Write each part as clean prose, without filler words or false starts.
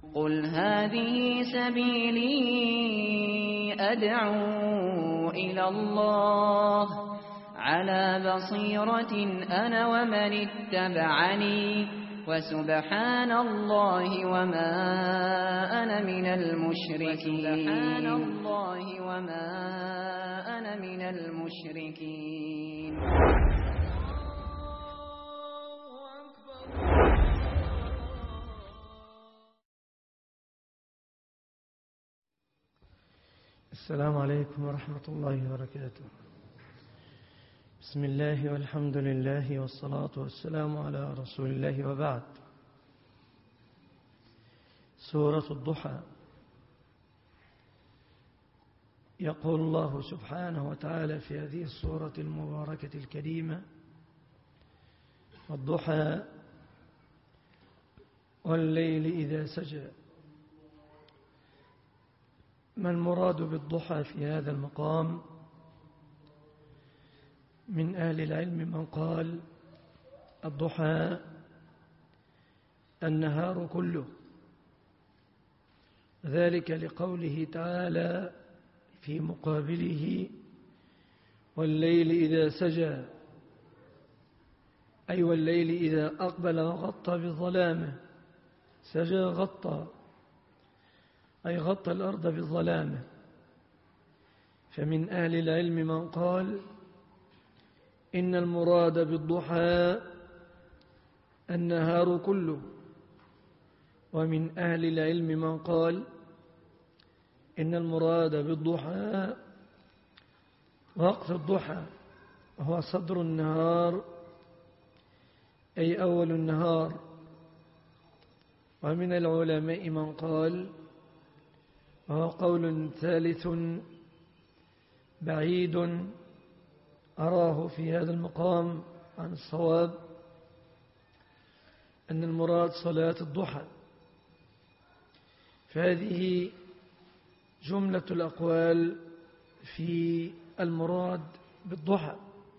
قل هذه سبيلي أدعو إلى الله على بصيرة أنا ومن اتبعني وسبحان الله وما أنا من المشركين. السلام عليكم ورحمة الله وبركاته. بسم الله والحمد لله والصلاة والسلام على رسول الله، وبعد. سورة الضحى. يقول الله سبحانه وتعالى في هذه السورة المباركة الكريمة: والضحى والليل إذا سجى. ما المراد بالضحى في هذا المقام؟ من أهل العلم من قال الضحى النهار كله، ذلك لقوله تعالى في مقابله: والليل إذا سجى، أي والليل إذا أقبل وغطى بظلامه. سجى غطى، أي غطى الأرض بظلامه. فمن أهل العلم من قال إن المراد بالضحى النهار كله، ومن أهل العلم من قال إن المراد بالضحى وقت الضحى وهو صدر النهار، أي أول النهار. ومن العلماء من قال، وهو قول ثالث بعيد أراه في هذا المقام عن الصواب، أن المراد صلاة الضحى. فهذه جملة الأقوال في المراد بالضحى.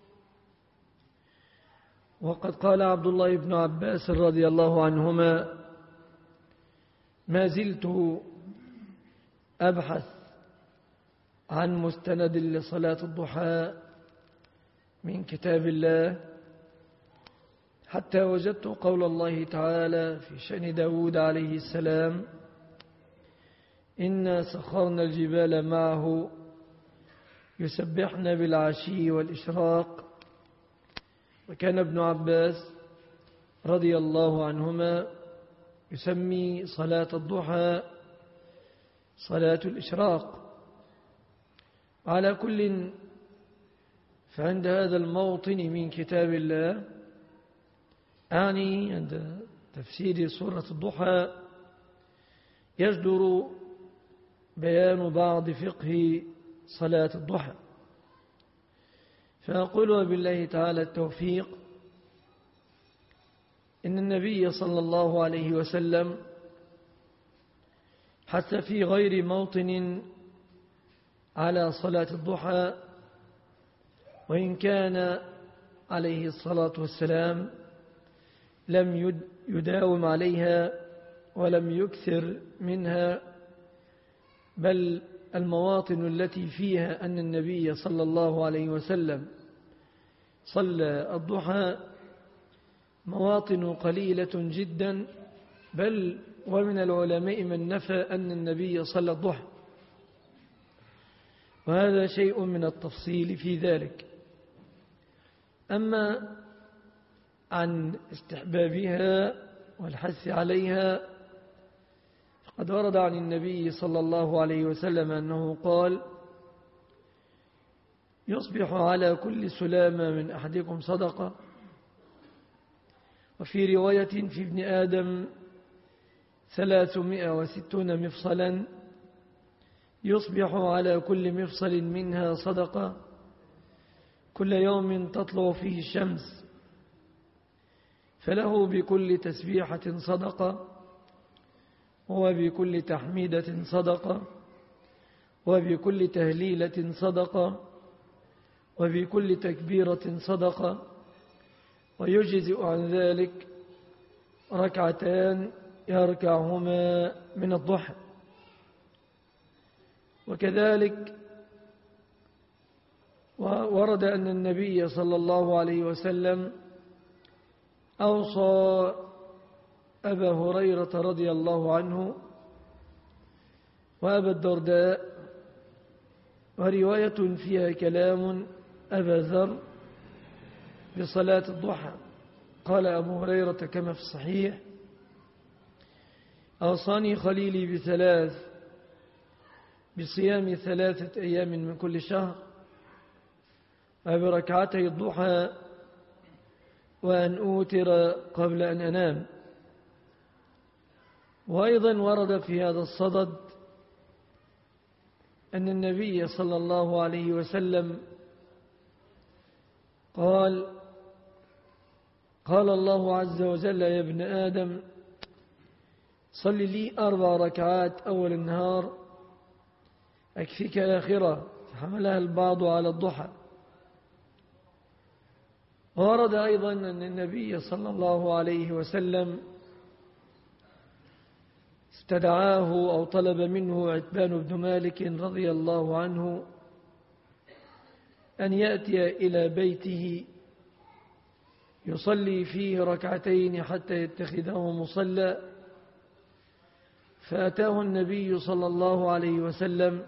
وقد قال عبد الله بن عباس رضي الله عنهما: ما زلت أبحث عن مستند لصلاة الضحى من كتاب الله حتى وجدت قول الله تعالى في شأن داود عليه السلام: إنا سخرنا الجبال معه يسبحن بالعشي والإشراق. وكان ابن عباس رضي الله عنهما يسمي صلاة الضحى صلاة الإشراق. على كل، فعند هذا الموطن من كتاب الله، أعني عند تفسير سورة الضحى، يجدر بيان بعض فقه صلاة الضحى. فأقول وبالله تعالى التوفيق: إن النبي صلى الله عليه وسلم حتى في غير موطن على صلاة الضحى، وإن كان عليه الصلاة والسلام لم يداوم عليها ولم يكثر منها، بل المواطن التي فيها أن النبي صلى الله عليه وسلم صلى الضحى مواطن قليلة جدا، بل ومن العلماء من نفى أن النبي صلى الضحى، وهذا شيء من التفصيل في ذلك. أما عن استحبابها والحث عليها، فقد ورد عن النبي صلى الله عليه وسلم أنه قال: يصبح على كل سلامة من أحدكم صدقة. وفي رواية: في ابن آدم 360 مفصلا، يصبح على كل مفصل منها صدقة كل يوم تطلع فيه الشمس، فله بكل تسبيحة صدقة، وبكل تحميدة صدقة، وبكل تهليلة صدقة، وبكل تكبيرة صدقة، ويجزئ عن ذلك ركعتان يركعهما من الضحى. وكذلك ورد أن النبي صلى الله عليه وسلم أوصى أبا هريرة رضي الله عنه وأبا الدرداء، ورواية فيها كلام أبا ذر بصلاة الضحى. قال أبو هريرة كما في الصحيح: أوصاني خليلي بثلاث: بصيام 3 أيام من كل شهر، وبركعتي الضحى، وأن أوتر قبل أن أنام. وأيضا ورد في هذا الصدد أن النبي صلى الله عليه وسلم قال الله عز وجل: يا ابن آدم، صل لي 4 ركعات أول النهار أكفيك آخرة. فحملها البعض على الضحى. ورد أيضا أن النبي صلى الله عليه وسلم استدعاه أو طلب منه عتبان بن مالك رضي الله عنه أن يأتي إلى بيته يصلي فيه 2 حتى يتخذه مصلى. فأتاه النبي صلى الله عليه وسلم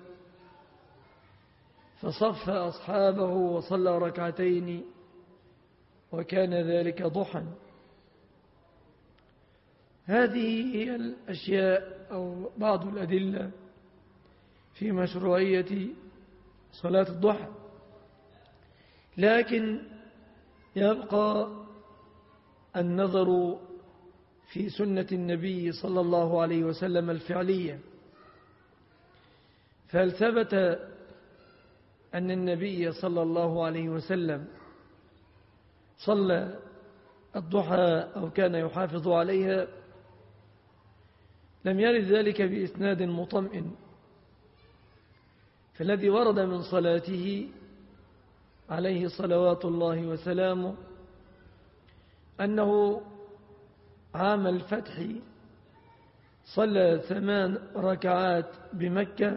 فصف أصحابه وصلى 2، وكان ذلك ضحى. هذه هي الأشياء أو بعض الأدلة في مشروعية صلاة الضحى. لكن يبقى النظر في سنة النبي صلى الله عليه وسلم الفعلية. فهل ثبت أن النبي صلى الله عليه وسلم صلى الضحى أو كان يحافظ عليها؟ لم يرد ذلك بإسناد مطمئن. فالذي ورد من صلاته عليه صلوات الله وسلامه أنه عام الفتح صلى 8 ركعات بمكة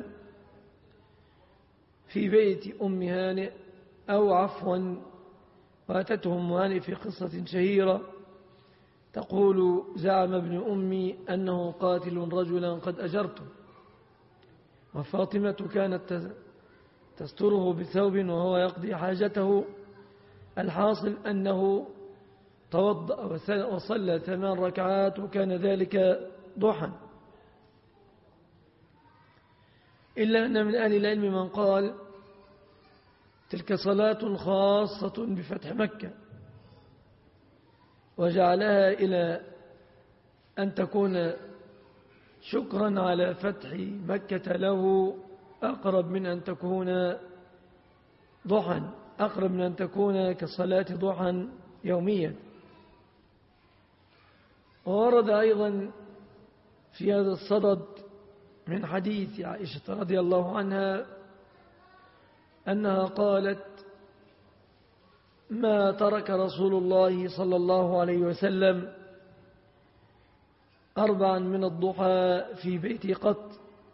في بيت أم هانئ، أو عفوا وأتته أم هانئ في قصة شهيرة تقول: زعم ابن أمي أنه قاتل رجلا قد أجرته، وفاطمة كانت تستره بثوب وهو يقضي حاجته. الحاصل أنه توضأ وصلى 8 ركعات، وكان ذلك ضحى. إلا أن من أهل العلم من قال: تلك صلاة خاصة بفتح مكة، وجعلها إلى أن تكون شكرا على فتح مكة له أقرب من أن تكون ضحى، أقرب من أن تكون كصلاة ضحى يوميا. وورد أيضا في هذا الصدد من حديث عائشة رضي الله عنها أنها قالت: ما ترك رسول الله صلى الله عليه وسلم 4 من الضحى في بيتي قط.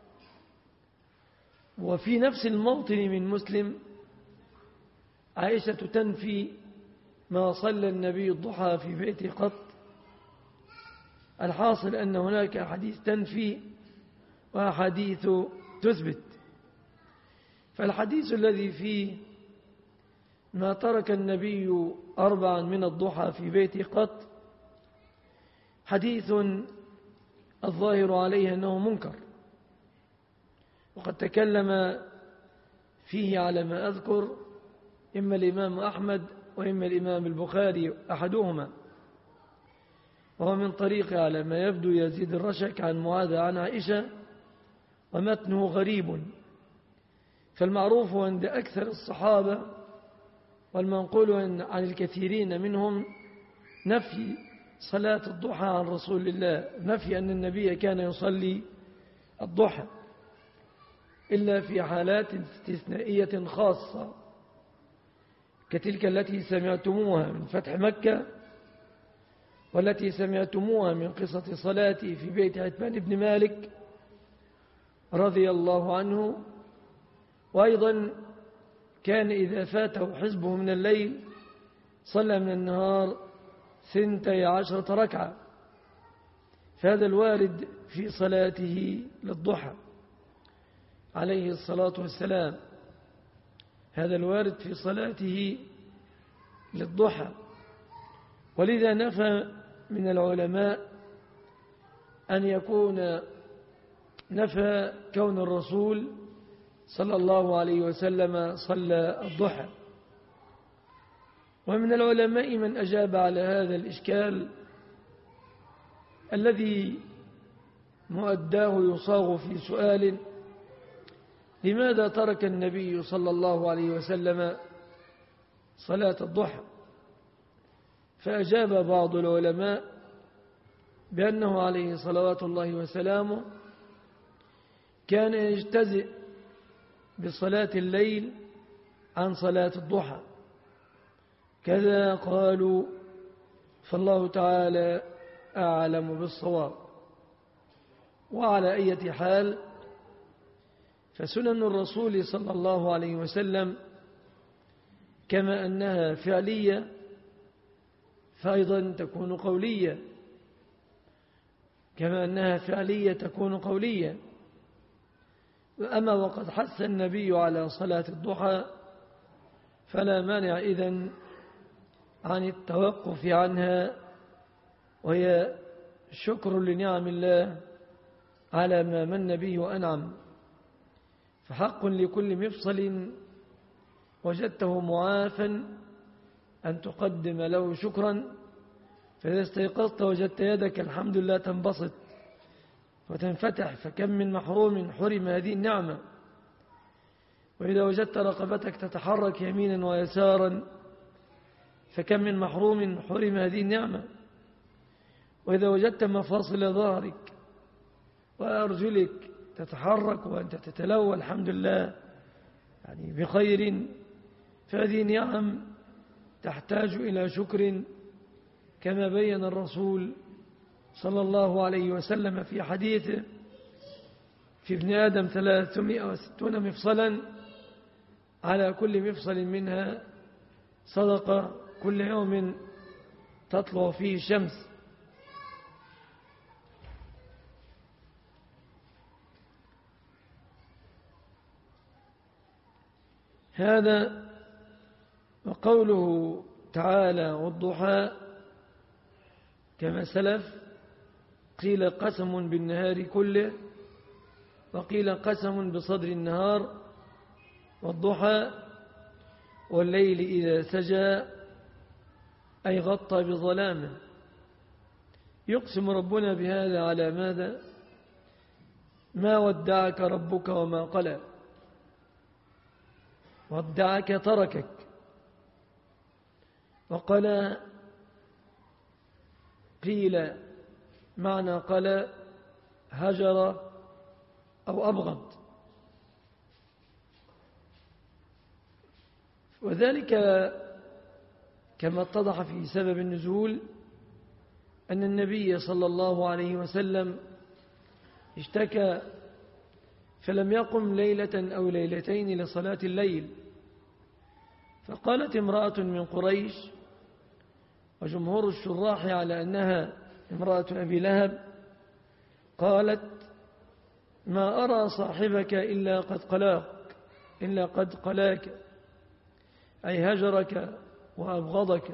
وفي نفس الموطن من مسلم عائشة تنفي ما صلى النبي الضحى في بيتي قط. الحاصل أن هناك أحاديث تنفي وأحاديث تثبت. فالحديث الذي فيه ما ترك النبي 4 من الضحى في بيتي قط حديث الظاهر عليه أنه منكر، وقد تكلم فيه على ما أذكر إما الإمام أحمد وإما الإمام البخاري أحدهما، وهو من طريق على ما يبدو يزيد الرشك عن معاذ عن عائشة، ومتنه غريب. فالمعروف عند أكثر الصحابة والمنقول عن الكثيرين منهم نفي صلاة الضحى عن رسول الله، نفي أن النبي كان يصلي الضحى إلا في حالات استثنائية خاصة كتلك التي سمعتموها من فتح مكة والتي سمعتموها من قصة صلاتي في بيت عتبان بن مالك رضي الله عنه. وأيضا كان إذا فاته حزبه من الليل صلى من النهار 12 ركعة، فهذا الوارد في صلاته للضحى عليه الصلاة والسلام، هذا الوارد في صلاته للضحى. ولذا نفى من العلماء أن يكون نفى كون الرسول صلى الله عليه وسلم صلى الضحى. ومن العلماء من أجاب على هذا الإشكال الذي مؤداه يصاغ في سؤال: لماذا ترك النبي صلى الله عليه وسلم صلاة الضحى؟ فأجاب بعض العلماء بأنه عليه صلوات الله وسلامه كان يجتزئ بصلاة الليل عن صلاة الضحى، كذا قالوا، فالله تعالى أعلم بالصواب. وعلى أي حال فسنن الرسول صلى الله عليه وسلم كما أنها فعلية فأيضا تكون قولية، كما أنها فعلية تكون قولية. أما وقد حث النبي على صلاة الضحى فلا مانع إذن عن التوقف عنها، وهي شكر لنعم الله على ما من به وأنعم. فحق لكل مفصل وجدته معافا أن تقدم له شكرا، فإذا استيقظت وجدت يدك الحمد لله تنبسط وتنفتح، فكم من محروم حرم هذه النعمة. وإذا وجدت رقبتك تتحرك يمينا ويسارا فكم من محروم حرم هذه النعمة. وإذا وجدت مفاصل ظهرك وأرجلك تتحرك وأنت تتلوى الحمد لله يعني بخير، فهذه نعم تحتاج إلى شكر، كما بين الرسول صلى الله عليه وسلم في حديثه: في ابن آدم 360 مفصلا، على كل مفصل منها صدقة كل يوم تطلع فيه الشمس. هذا. وقوله تعالى والضحى كما سلف، قيل قسم بالنهار كله، وقيل قسم بصدر النهار. والضحى والليل إذا سجى أي غطى بظلامه. يقسم ربنا بهذا على ماذا؟ ما ودعك ربك وما قلى. ودعك تركك، وقلى قيل معنى قلى هجر أو أبغض. وذلك كما اتضح في سبب النزول أن النبي صلى الله عليه وسلم اشتكى فلم يقم ليلة أو ليلتين لصلاة الليل، فقالت امرأة من قريش، وجمهور الشراح على أنها امرأة أبي لهب، قالت: ما أرى صاحبك إلا قد قلاك، أي هجرك وأبغضك.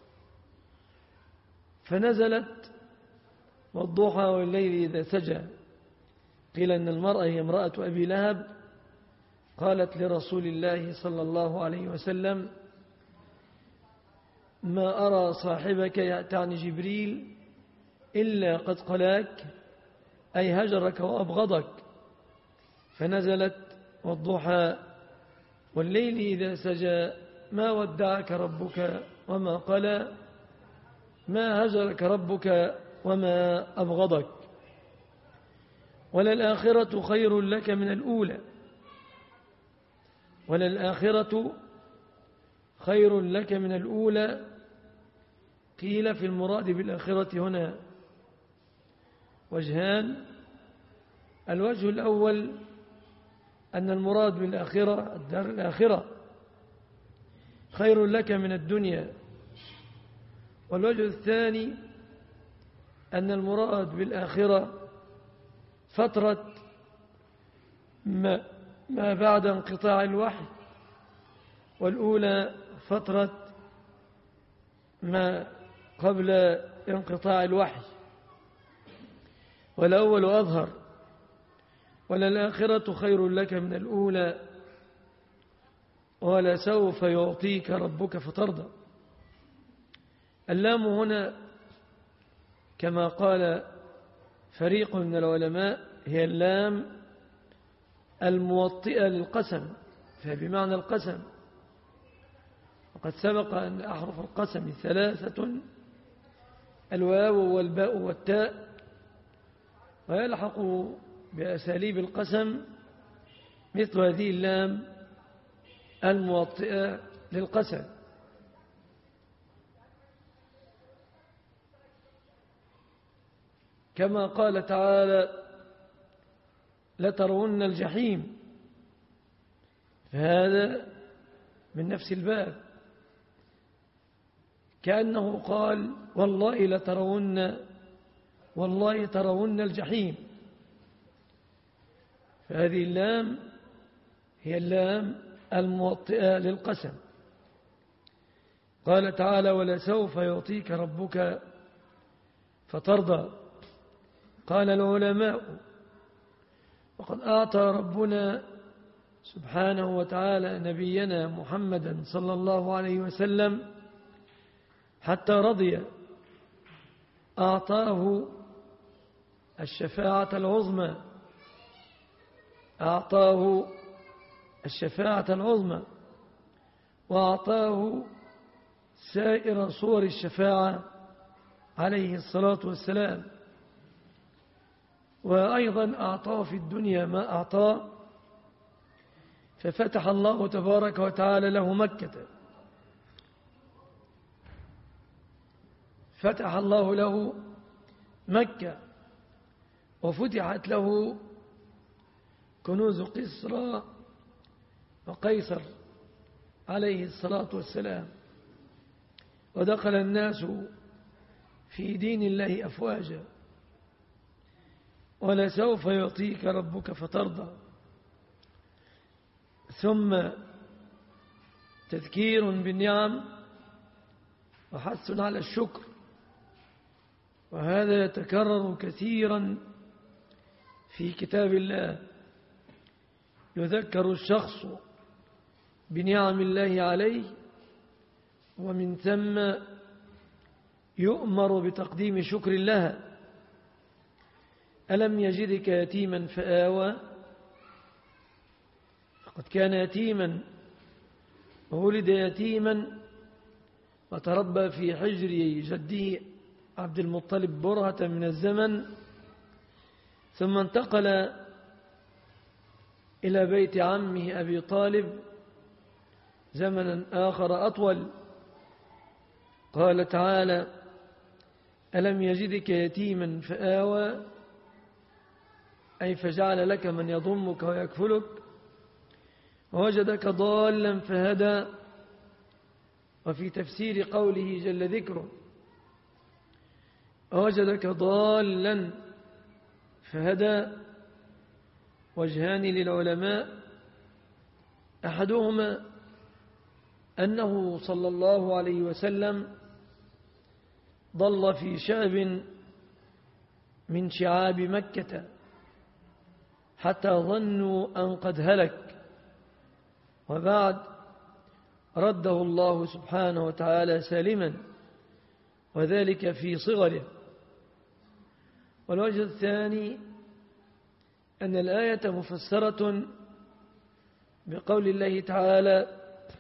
فنزلت والضحى والليل إذا سجى. قيل أن المرأة هي امرأة أبي لهب، قالت لرسول الله صلى الله عليه وسلم: ما أرى صاحبك، يأتعني جبريل، إلا قد قلاك، أي هجرك وأبغضك. فنزلت والضحى والليل إذا سجى ما ودعك ربك وما قلى، ما هجرك ربك وما أبغضك. وللآخرة خير لك من الأولى، وللآخرة خير لك من الأولى. قيل في المراد بالآخرة هنا وجهان. الوجه الأول أن المراد بالآخرة الدار الآخرة خير لك من الدنيا. والوجه الثاني أن المراد بالآخرة فترة ما بعد انقطاع الوحي، والأولى فترة ما قبل انقطاع الوحي، والأول أظهر. وللآخرة خير لك من الأولى ولسوف يعطيك ربك فترضى. اللام هنا كما قال فريق من العلماء هي اللام الموطئة للقسم، فبمعنى القسم. وقد سبق أن أحرف القسم 3: الواو والباء والتاء، ويلحق بأساليب القسم مثل هذه اللام الموطئة للقسم. كما قال تعالى لترون الجحيم، فهذا من نفس الباب، كأنه قال والله ترون الجحيم. فهذه اللام هي اللام الموطئة للقسم. قال تعالى ولسوف يعطيك ربك فترضى. قال العلماء وقد أعطى ربنا سبحانه وتعالى نبينا محمدا صلى الله عليه وسلم حتى رضي، أعطاه الشفاعة العظمى، أعطاه الشفاعة العظمى، وأعطاه سائر صور الشفاعة عليه الصلاة والسلام. وأيضا أعطاه في الدنيا ما أعطاه، ففتح الله تبارك وتعالى له مكة، فتح الله له مكة، وفتحت له كنوز قسرى وقيصر عليه الصلاة والسلام، ودخل الناس في دين الله أفواجا. ولسوف يعطيك ربك فترضى. ثم تذكير بالنعم وحث على الشكر، وهذا يتكرر كثيرا في كتاب الله. يذكر الشخص بنعم الله عليه، ومن ثم يؤمر بتقديم شكر لها. ألم يجدك يتيما فآوى، فقد كان يتيما وولد يتيما وتربى في حجر جده عبد المطلب برهة من الزمن، ثم انتقل إلى بيت عمه أبي طالب زمنا آخر أطول. قال تعالى ألم يجدك يتيما فآوى، أي فجعل لك من يضمك ويكفلك، ووجدك ضالا فهدى. وفي تفسير قوله جل ذكره ووجدك ضالا فهدى وجهان للعلماء، أحدهما أنه صلى الله عليه وسلم ضل في شعب من شعاب مكة حتى ظنوا أن قد هلك، وبعد رده الله سبحانه وتعالى سالما، وذلك في صغره. والوجه الثاني أن الآية مفسرة بقول الله تعالى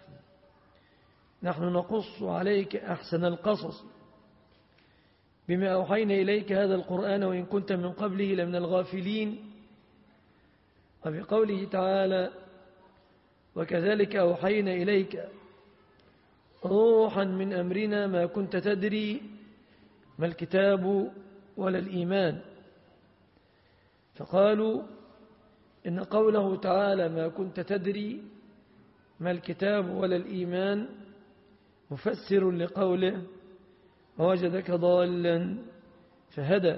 نحن نقص عليك أحسن القصص بما أوحينا إليك هذا القرآن وإن كنت من قبله لمن الغافلين. وبقوله تعالى وكذلك أوحينا إليك روحا من أمرنا ما كنت تدري ما الكتاب ولا الإيمان؟ فقالوا إن قوله تعالى ما كنت تدري ما الكتاب ولا الإيمان مفسر لقوله ووجدك ضالا فهدى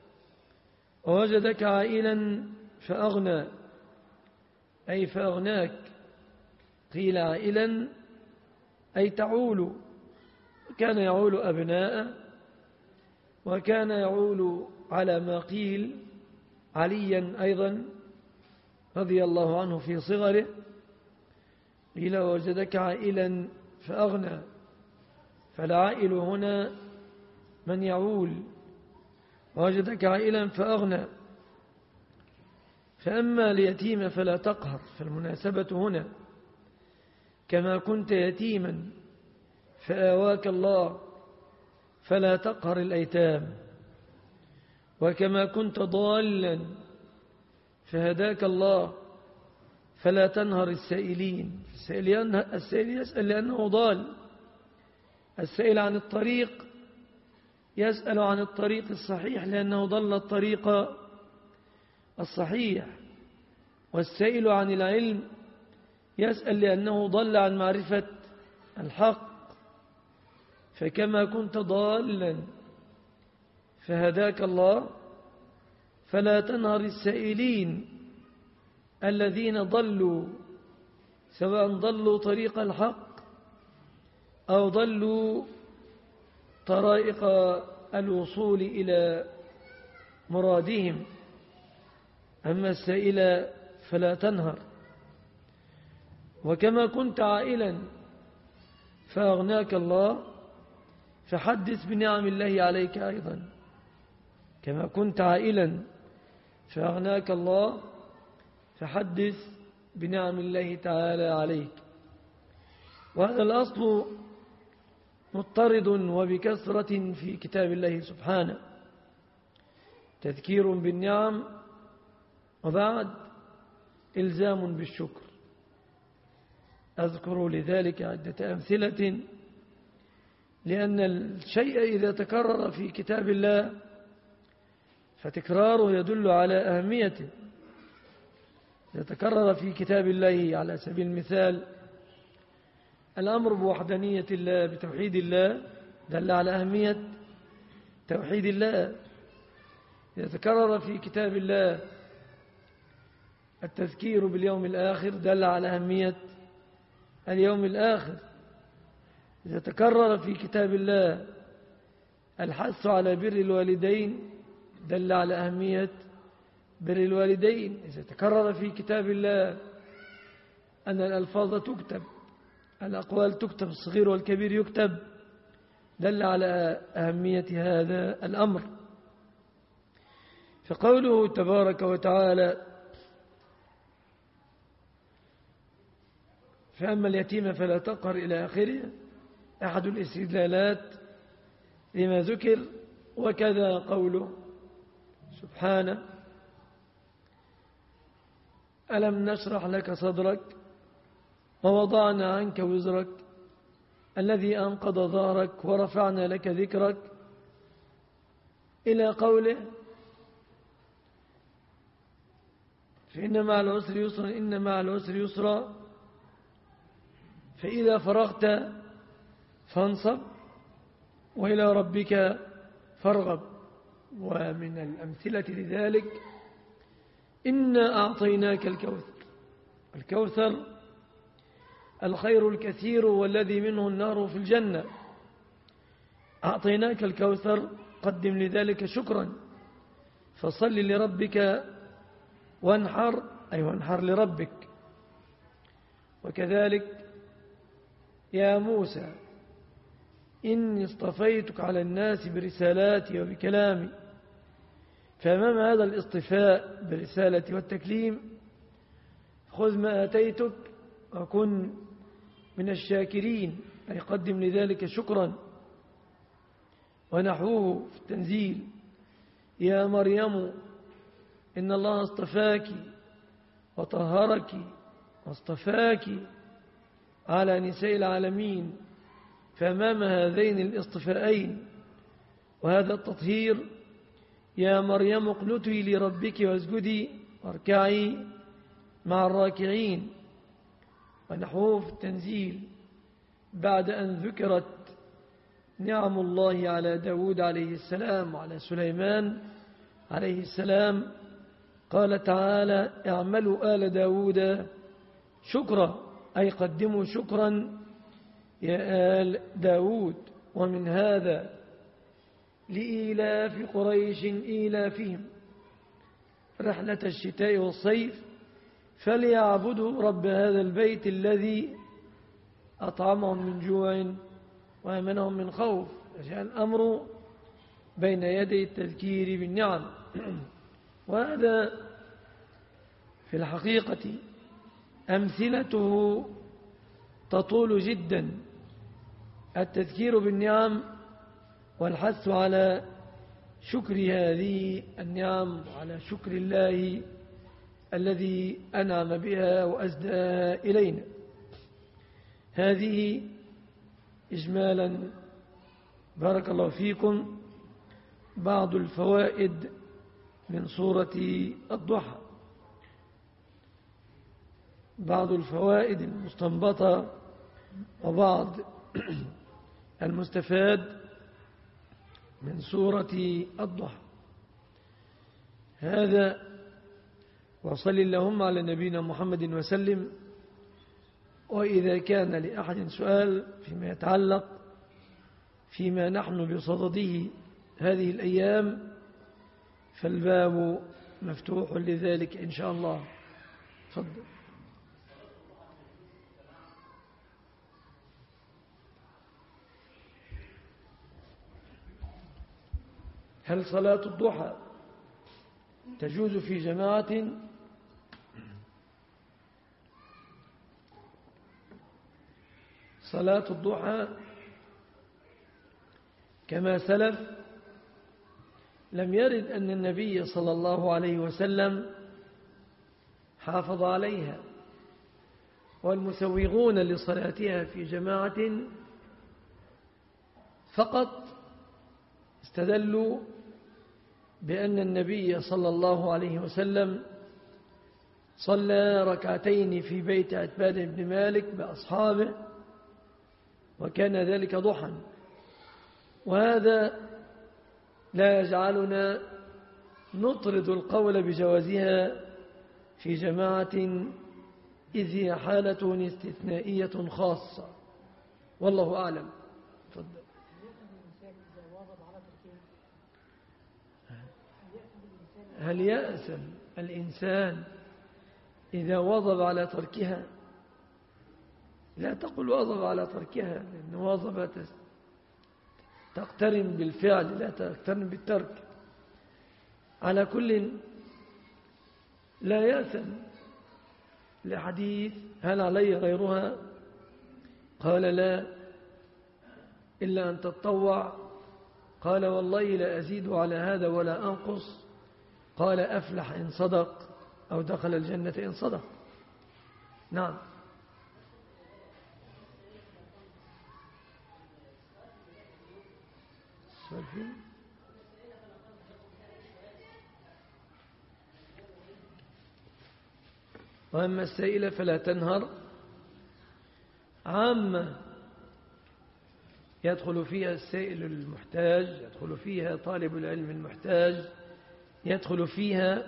ووجدك عائلا فأغنى أي فأغناك. قيل عائلا أي تعول، كان يعول أبناء، وكان يعول على ما قيل عليا أيضا رضي الله عنه في صغره، قيل ووجدك عائلا فأغنى، فالعائل هنا من يعول، ووجدك عائلا فأغنى. فأما اليتيم فلا تقهر، فالمناسبة هنا كما كنت يتيما فآواك الله فلا تقهر الأيتام، وكما كنت ضالا فهداك الله فلا تنهر السائلين. السائل يسأل لأنه ضال، السائل عن الطريق يسأل عن الطريق الصحيح لأنه ضل الطريق الصحيح، والسائل عن العلم يسأل لأنه ضل عن معرفة الحق. فكما كنت ضالا فهداك الله فلا تنهر السائلين الذين ضلوا، سواء ضلوا طريق الحق أو ضلوا طرائق الوصول إلى مرادهم. أما السائل فلا تنهر. وكما كنت عائلا فأغناك الله فحدث بنعم الله عليك أيضا. كما كنت عائلا فأغناك الله فحدث بنعم الله تعالى عليك. وهذا الأصل مضطرد وبكثرة في كتاب الله سبحانه، تذكير بالنعم وبعد إلزام بالشكر. أذكر لذلك عدة أمثلة، لأن الشيء إذا تكرر في كتاب الله فتكراره يدل على أهميته. إذا تكرر في كتاب الله على سبيل المثال الأمر بوحدانية الله بتوحيد الله دل على أهمية توحيد الله. إذا تكرر في كتاب الله التذكير باليوم الآخر دل على أهمية اليوم الآخر. إذا تكرر في كتاب الله الحث على بر الوالدين دل على أهمية بر الوالدين. إذا تكرر في كتاب الله أن الألفاظ تكتب، الأقوال تكتب، الصغير والكبير يكتب، دل على أهمية هذا الأمر. فقوله تبارك وتعالى فأما اليتيم فلا تقهر إلى آخره أحد الاستدلالات لما ذكر. وكذا قوله سبحانه ألم نشرح لك صدرك ووضعنا عنك وزرك الذي أنقض ظهرك ورفعنا لك ذكرك إلى قوله فإن مع العسر يسرا إن مع العسر يسرا فإذا فرغت فانصب وإلى ربك فارغب. ومن الأمثلة لذلك إنا أعطيناك الكوثر. الكوثر الخير الكثير والذي منه النار في الجنة. أعطيناك الكوثر قدم لذلك شكرا فصل لربك وانحر، أي وانحر لربك. وكذلك يا موسى إني اصطفيتك على الناس برسالاتي وبكلامي. فأمام هذا الاصطفاء بالرسالة والتكليم خذ ما آتيتك وكن من الشاكرين، أي قدم لذلك شكرا. ونحوه في التنزيل يا مريم إن الله اصطفاك وطهرك واصطفاك على نساء العالمين. فأمام هذين الاصطفاءين وهذا التطهير يا مريم اقنتي لربك واسجدي واركعي مع الراكعين ونحوه في التنزيل بعد أن ذكرت نعم الله على داود عليه السلام وعلى سليمان عليه السلام قال تعالى اعملوا آل داود شكرا أي قدموا شكرا يا آل داود. ومن هذا لإيلاف قريش إيلافهم رحلة الشتاء والصيف فليعبدوا رب هذا البيت الذي أطعمهم من جوع وأمنهم من خوف. جاء الأمر بين يدي التذكير بالنعم. وهذا في الحقيقة أمثلته تطول جدا، التذكير بالنعم والحث على شكر هذه النعم وعلى شكر الله الذي أنعم بها وأسدى إلينا. هذه إجمالا بارك الله فيكم بعض الفوائد من سورة الضحى، بعض الفوائد المستنبطة وبعض المستفاد من سورة الضحى. هذا وصل اللهم على نبينا محمد وسلم. وإذا كان لأحد سؤال فيما يتعلق فيما نحن بصدده هذه الأيام فالباب مفتوح لذلك إن شاء الله. تفضل. هل صلاة الضحى تجوز في جماعة؟ صلاة الضحى كما سلف لم يرد أن النبي صلى الله عليه وسلم حافظ عليها، والمسوغون لصلاتها في جماعة فقط استدلوا بأن النبي صلى الله عليه وسلم صلى ركعتين في بيت عتبان بن مالك بأصحابه وكان ذلك ضحى. وهذا لا يجعلنا نطرد القول بجوازها في جماعة إذ هي حالة استثنائية خاصة والله أعلم. تفضل. هل يأثم الإنسان إذا واظب على تركها؟ لا تقل واظب على تركها، لأن واظب تقترن بالفعل لا تقترن بالترك. على كل لا يأثم لحديث هل علي غيرها؟ قال لا إلا أن تتطوع. قال والله لا أزيد على هذا ولا أنقص. قال أفلح إن صدق أو دخل الجنة إن صدق. نعم. وأما السائلة فلا تنهر عامة يدخل فيها السائل المحتاج، يدخل فيها طالب العلم المحتاج، يدخل فيها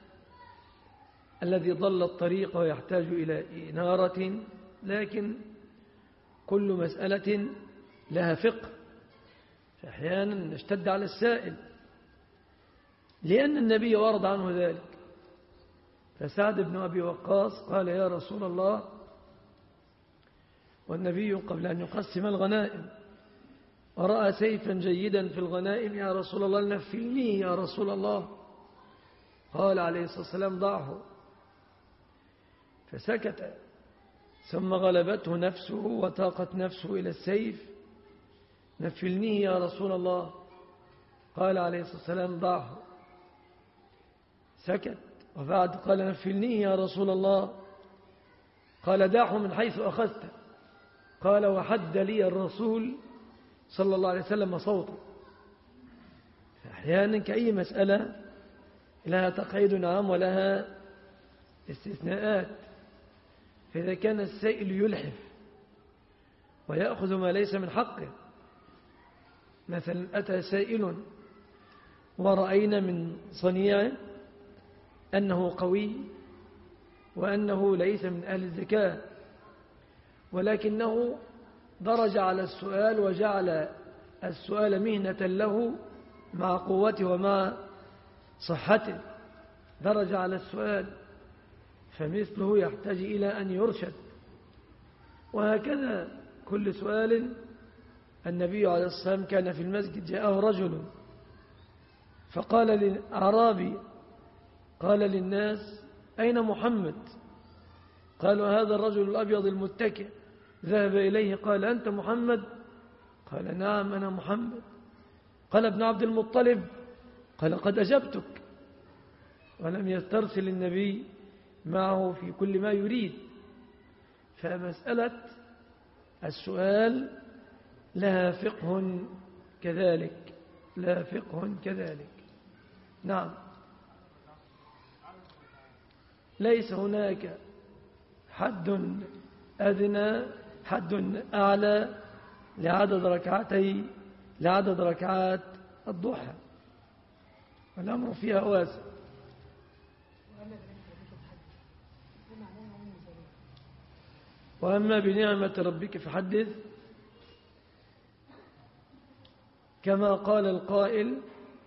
الذي ضل الطريق ويحتاج إلى إنارة. لكن كل مسألة لها فقه، فأحيانا نشتد على السائل لأن النبي ورد عنه ذلك. فسعد بن أبي وقاص قال يا رسول الله، والنبي قبل أن يقسم الغنائم ورأى سيفا جيدا في الغنائم، يا رسول الله نفلنيه يا رسول الله. قال عليه الصلاة والسلام ضعه، فسكت. ثم غلبته نفسه وطاقت نفسه إلى السيف، نفلنيه يا رسول الله. قال عليه الصلاة والسلام ضعه، سكت. وبعد قال نفلنيه يا رسول الله. قال دعه من حيث أخذته. قال وحد لي الرسول صلى الله عليه وسلم صوته. أحيانا كأي مسألة لها تقييد عام ولها استثناءات. فإذا كان السائل يلحف ويأخذ ما ليس من حقه، مثلا أتى سائل ورأينا من صنيعه أنه قوي وأنه ليس من أهل الذكاء، ولكنه درج على السؤال وجعل السؤال مهنة له مع قوته ومع صحته، درج على السؤال، فمثله يحتاج إلى أن يرشد. وهكذا كل سؤال. النبي عليه الصلاة والسلام كان في المسجد، جاءه رجل فقال للأعرابي، قال للناس: أين محمد؟ قالوا: هذا الرجل الأبيض المتكئ. ذهب إليه قال: أنت محمد؟ قال: نعم أنا محمد. قال: ابن عبد المطلب؟ قال: قد أجبتك. ولم يسترسل النبي معه في كل ما يريد. فمسألة السؤال لها فقه كذلك، لا فقه كذلك. نعم، ليس هناك حد أدنى، حد أعلى لعدد ركعات الضحى، والأمر فيها واسع. وأما بنعمة ربك فحدث، كما قال القائل: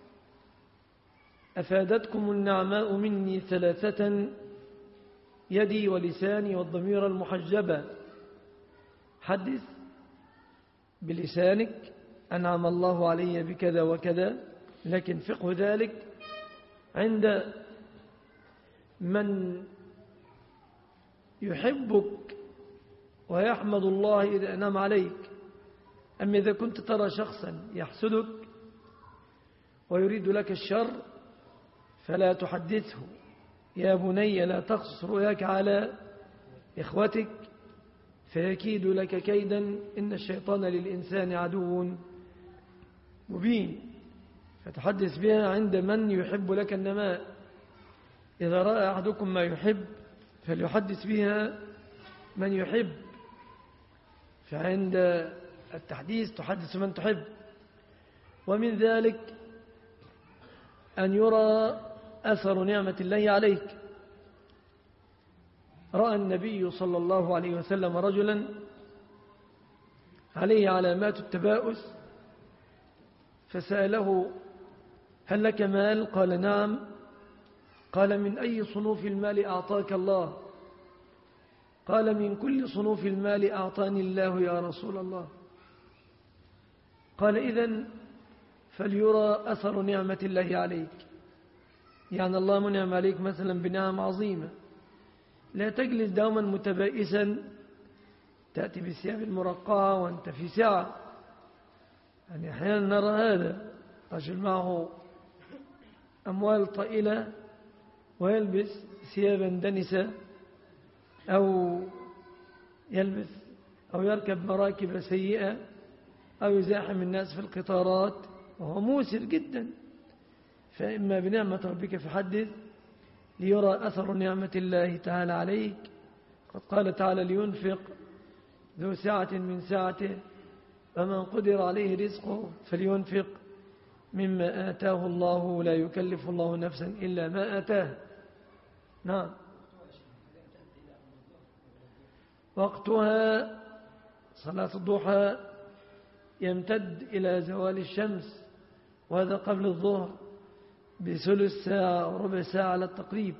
أفادتكم النعماء مني ثلاثة، يدي ولساني والضمير المحجبة. حدث بلسانك أنعم الله علي بكذا وكذا، لكن فقه ذلك عند من يحبك ويحمد الله إذا أنعم عليك. أما إذا كنت ترى شخصا يحسدك ويريد لك الشر فلا تحدثه: يا بني لا تقصص رؤياك على إخوتك فيكيد لك كيدا، إن الشيطان للإنسان عدو مبين. فتحدث بها عند من يحب لك النماء. إذا رأى أحدكم ما يحب فليحدث بها من يحب. فعند التحديث تحدث من تحب. ومن ذلك أن يرى أثر نعمة الله عليك. رأى النبي صلى الله عليه وسلم رجلا عليه علامات التباؤس، فسأله: هل لك مال؟ قال: نعم. قال: من أي صنوف المال أعطاك الله؟ قال: من كل صنوف المال أعطاني الله يا رسول الله. قال: إذن فليرى أثر نعمة الله عليك. يعني الله منعم عليك مثلا بنعم عظيمة، لا تجلس دوما متبائسا تأتي بالثياب المرقعة وأنت في سعة. يعني أحيانا نرى هذا، رجل معه أموال طائلة ويلبس ثيابا دنسة، أو يركب مراكب سيئة، أو يزاحم الناس في القطارات وهو موسر جدا. فإما بنعمة ربك فحدث ليرى أثر نعمة الله تعالى عليك. قد قال تعالى: لينفق ذو سعة من سعته ومن قدر عليه رزقه فلينفق مما آتاه الله لا يكلف الله نفسا إلا ما آتاه. نعم، وقتها صلاة الضحى يمتد إلى زوال الشمس، وهذا قبل الظهر بثلث ساعة أو ربع ساعة على التقريب.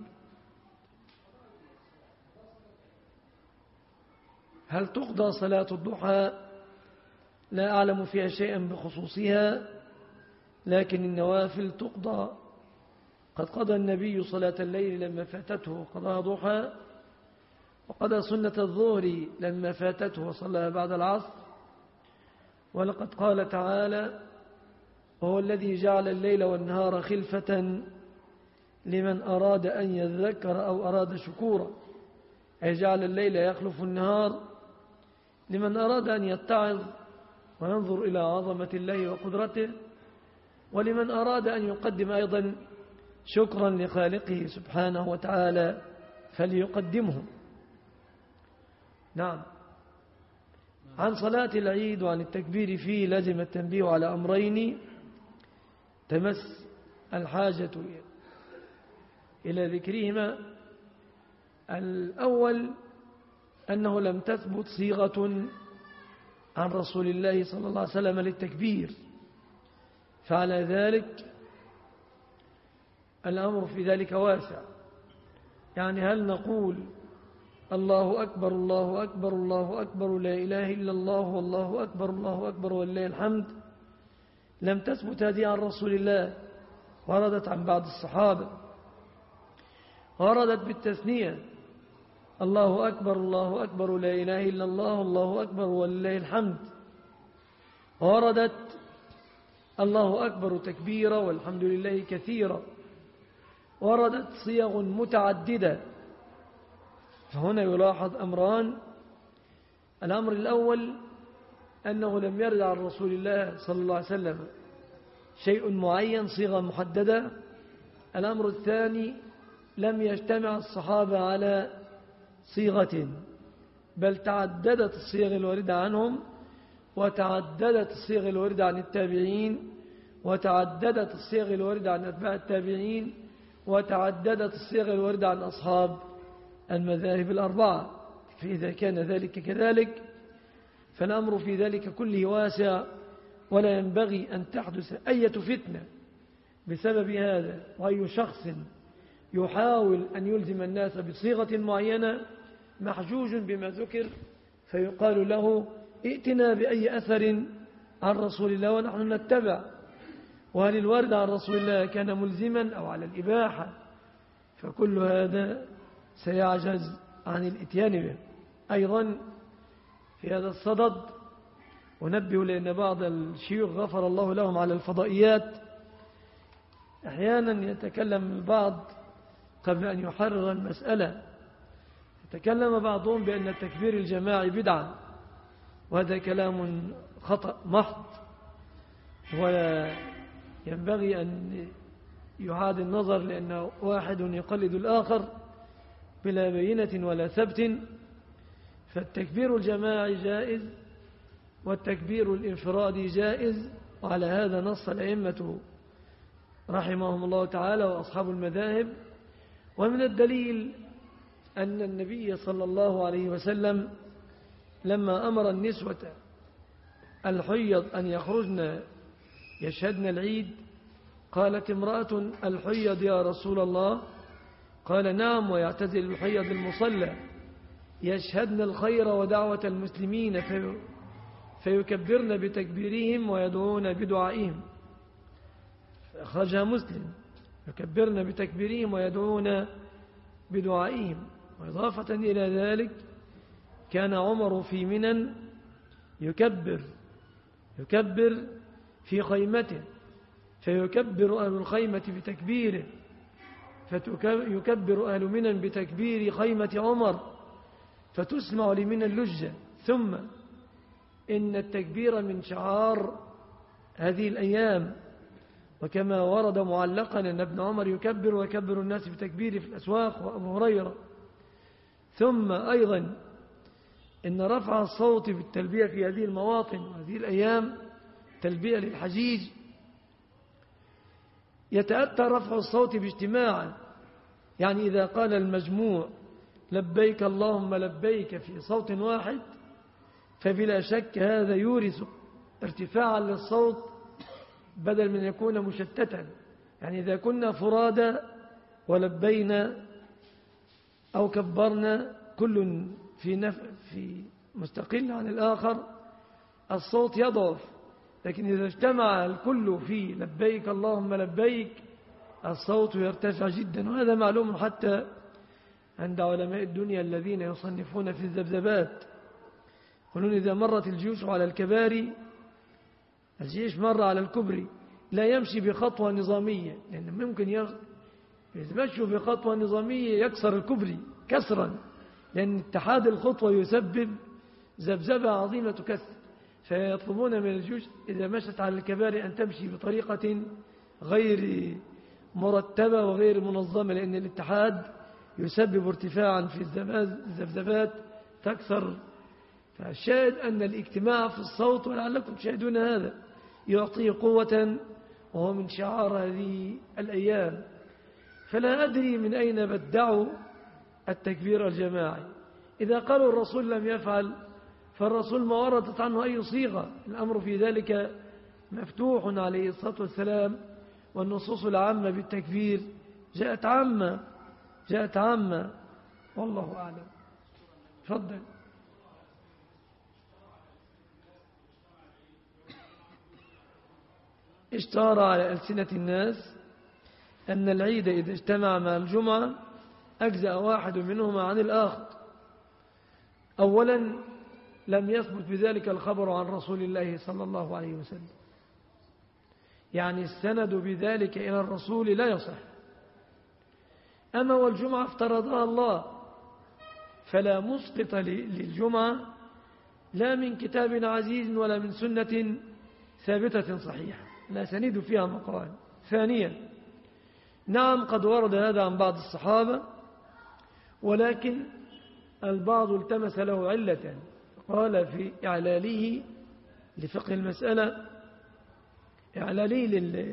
هل تقضى صلاة الضحى؟ لا أعلم فيها شيئا بخصوصها، لكن النوافل تقضى. قد قضى النبي صلاة الليل لما فاتته قضاها ضحى، وقضى سنة الظهر لما فاتته وصلىها بعد العصر. ولقد قال تعالى: وهو الذي جعل الليل والنهار خلفة لمن أراد أن يذكر أو أراد شكورا، أي جعل الليل يخلف النهار لمن أراد أن يتعظ وينظر إلى عظمة الله وقدرته، ولمن أراد أن يقدم أيضا شكرا لخالقه سبحانه وتعالى فليقدمه. نعم. عن صلاة العيد وعن التكبير فيه لازم التنبيه على أمرين تمس الحاجة إلى ذكرهما. الأول أنه لم تثبت صيغة عن رسول الله صلى الله عليه وسلم للتكبير، فعلى ذلك الأمر في ذلك واسع. يعني هل نقول الله أكبر الله أكبر الله أكبر لا إله إلا الله والله أكبر الله أكبر ولله الحمد؟ لم تثبت هذه عن رسول الله، وردت عن بعض الصحابة، وردت بالتثنية الله أكبر الله أكبر لا إله إلا الله والله أكبر ولله الحمد، وردت الله أكبر تكبيرا والحمد لله كثيرا، وردت صيغ متعددة. فهنا يلاحظ أمران. الأمر الأول أنه لم يرد عن رسول الله صلى الله عليه وسلم شيء معين صيغة محددة. الأمر الثاني لم يجتمع الصحابة على صيغة، بل تعددت الصيغ الواردة عنهم، وتعددت الصيغ الواردة عن التابعين، وتعددت الصيغ الواردة عن أتباع التابعين، وتعددت الصيغ الواردة عن أصحاب المذاهب الأربعة. فإذا كان ذلك كذلك فالأمر في ذلك كله واسع، ولا ينبغي أن تحدث أي فتنة بسبب هذا، وأي شخص يحاول أن يلزم الناس بصيغة معينة محجوج بما ذكر، فيقال له ائتنا بأي أثر عن رسول الله ونحن نتبع. وهل الورد عن رسول الله كان ملزما أو على الإباحة؟ فكل هذا سيعجز عن الاتيان به. أيضا في هذا الصدد ونبه، لأن بعض الشيوخ غفر الله لهم على الفضائيات أحيانا يتكلم البعض قبل أن يحرر المسألة، يتكلم بعضهم بأن التكبير الجماعي بدعة، وهذا كلام خطأ محض، ولا ينبغي أن يعاد النظر، لأن واحد يقلد الآخر بلا بينة ولا ثبت. فالتكبير الجماعي جائز والتكبير الانفرادي جائز، وعلى هذا نص الأئمة رحمهم الله تعالى وأصحاب المذاهب. ومن الدليل أن النبي صلى الله عليه وسلم لما أمر النسوة الحيض أن يخرجن يشهدن العيد، قالت امرأة الحيض يا رسول الله؟ قال نعم، ويعتزل الحيض المصلى يشهدن الخير ودعوة المسلمين فيكبرن بتكبيرهم ويدعون بدعائهم. أخرجها مسلم، يكبرن بتكبيرهم ويدعون بدعائهم. وإضافة إلى ذلك كان عمر في منى يكبر في خيمته، فيكبر أهل الخيمة بتكبيره، فيكبر أهل منى بتكبير خيمة عمر، فتسمع لمنى اللجة. ثم إن التكبير من شعار هذه الأيام، وكما ورد معلقا أن ابن عمر يكبر ويكبر الناس بتكبيره في الأسواق، وأبو هريرة. ثم أيضا إن رفع الصوت بالتلبية في هذه المواطن وهذه الأيام تلبية للحجيج يتأتى رفع الصوت باجتماعا. يعني إذا قال المجموع لبيك اللهم لبيك في صوت واحد، فبلا شك هذا يورث ارتفاعا للصوت بدل من يكون مشتتا. يعني إذا كنا فرادا ولبينا أو كبرنا كل في مستقل عن الآخر الصوت يضعف، لكن إذا اجتمع الكل في لبيك اللهم لبيك الصوت يرتفع جدا. وهذا معلوم حتى عند علماء الدنيا الذين يصنفون في الذبذبات، يقولون إذا مرت الجيوش على الكباري، الجيش مر على الكبري لا يمشي بخطوة نظامية، لأن ممكن يمشي بخطوة نظامية يكسر الكبري كسرا، لأن اتحاد الخطوة يسبب ذبذبة عظيمة كسر. فيطلبون من الجيوش إذا مشت على الكباري أن تمشي بطريقة غير مرتبة وغير منظمة، لأن الاتحاد يسبب ارتفاعا في الذبذبات تكثر. فالشاهد أن الاجتماع في الصوت، ولعلكم تشاهدون هذا، يعطيه قوة، وهو من شعار هذه الأيام. فلا أدري من أين بدعوا التكبير الجماعي. إذا قالوا الرسول لم يفعل، فالرسول ما وردت عنه أي صيغة، الأمر في ذلك مفتوح عليه الصلاة والسلام. والنصوص العامة بالتكبير جاءت عامة والله أعلم. تفضل. اشتهر على ألسنة الناس أن العيد إذا اجتمع مع الجمعة أجزأ واحد منهما عن الآخر. أولا لم يثبت بذلك الخبر عن رسول الله صلى الله عليه وسلم، يعني السند بذلك إلى الرسول لا يصح. أما والجمعة افترضها الله، فلا مسقط للجمعة لا من كتاب عزيز ولا من سنة ثابتة صحيحة لا سند فيها مقال. ثانيا، نعم قد ورد هذا عن بعض الصحابة، ولكن البعض التمس له علة، قال في إعلاله لفقه المسألة، إعلاله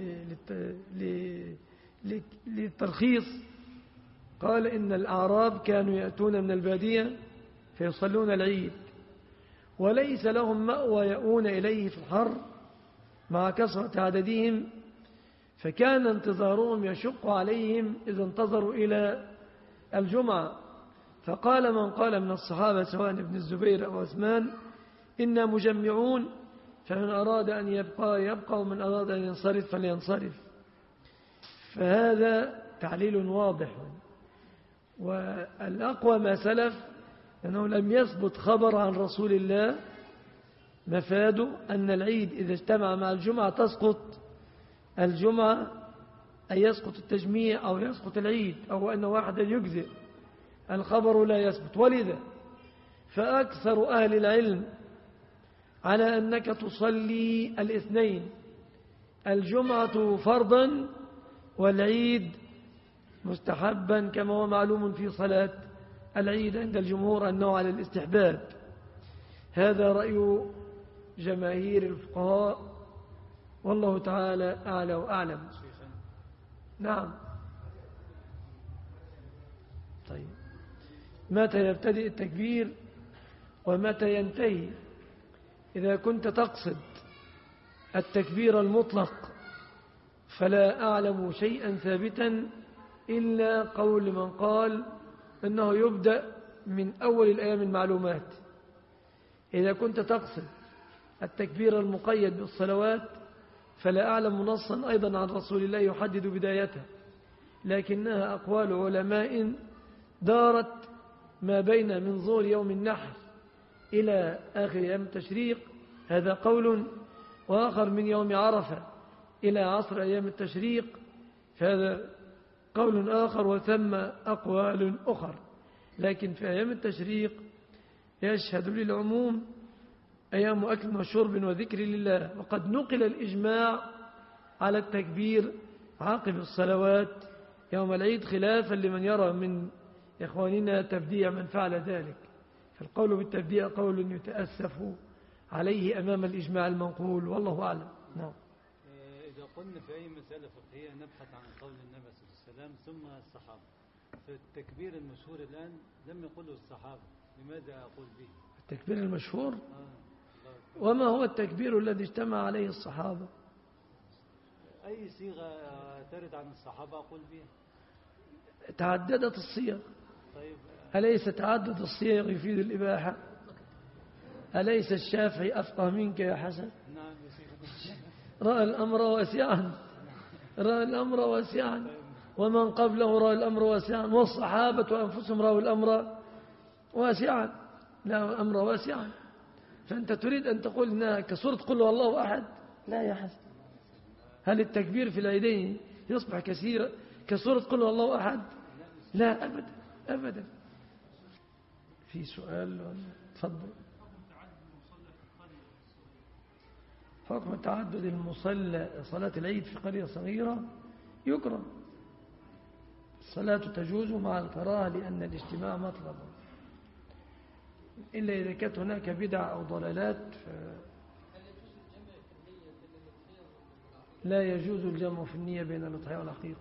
للترخيص، قال إن الأعراب كانوا يأتون من البادية فيصلون العيد، وليس لهم مأوى يأون إليه في الحر مع كثرة عددهم، فكان انتظارهم يشق عليهم إذا انتظروا إلى الجمعة. فقال من قال من الصحابة سواء ابن الزبير أو عثمان إنا مجمعون، فمن أراد أن يبقى ومن أراد أن ينصرف فلينصرف. فهذا تعليل واضح. والأقوى ما سلف أنه لم يثبت خبر عن رسول الله مفاده أن العيد إذا اجتمع مع الجمعة تسقط الجمعة، أي يسقط التجميع أو يسقط العيد، أو أن واحدا يجزئ. الخبر لا يثبت. ولذا فأكثر أهل العلم على أنك تصلي الاثنين، الجمعة فرضا والعيد مستحبا، كما هو معلوم في صلاة العيد عند الجمهور أنه على الاستحباب. هذا رأي جماهير الفقهاء، والله تعالى أعلى وأعلم. نعم. طيب، متى يبتدئ التكبير ومتى ينتهي؟ إذا كنت تقصد التكبير المطلق فلا أعلم شيئا ثابتا إلا قول من قال أنه يبدأ من أول الأيام المعلومات. إذا كنت تقصد التكبير المقيد بالصلوات فلا أعلم نصا أيضا عن رسول الله يحدد بدايته، لكنها أقوال علماء دارت ما بين من ظهر يوم النحر إلى آخر أيام التشريق، هذا قول، وآخر من يوم عرفة إلى عصر أيام التشريق، فهذا قول آخر، وثم أقوال أخر. لكن في أيام التشريق يشهد للعموم أيام أكل وشرب وذكر لله. وقد نقل الإجماع على التكبير عقب الصلوات يوم العيد، خلافا لمن يرى من إخواننا تبديع من فعل ذلك. فالقول بالتبديع قول يتأسف عليه أمام الإجماع المنقول، والله أعلم. نعم. إذا قلنا في أي مسألة فقهية نبحث عن قول النبي صلى الله عليه وسلم ثم الصحابة، فالتكبير المشهور الآن لم يقله الصحابة، لماذا أقول به؟ التكبير المشهور؟ وما هو التكبير الذي اجتمع عليه الصحابة؟ أي صيغة ترد عن الصحابة أقول بها. تعددت الصيغ. طيب، أليس تعدد الصيغ يفيد الإباحة؟ أليس الشافعي أفقه منك يا حسن؟ نعم. رأى الأمر واسعا، رأى الأمر واسعا، ومن قبله رأى الأمر واسعا، والصحابة أنفسهم رأوا الأمر واسعا، لا الأمر واسعا. فأنت تريد أن تقول إنها كسورة قل هو الله أحد؟ لا يا حسن. هل التكبير في العيدين يصبح كثيرا كسورة قل هو الله أحد؟ لا أبدا أبدا. في سؤال؟ تفضل. حكم تعدد المصلى صلاة العيد في قرية صغيرة يكره. الصلاة تجوز مع الكراهة لأن الاجتماع مطلب، إلا إذا كانت هناك بدع أو ضلالات لا يجوز الجمع في النية بين الأضحية والعقيقة.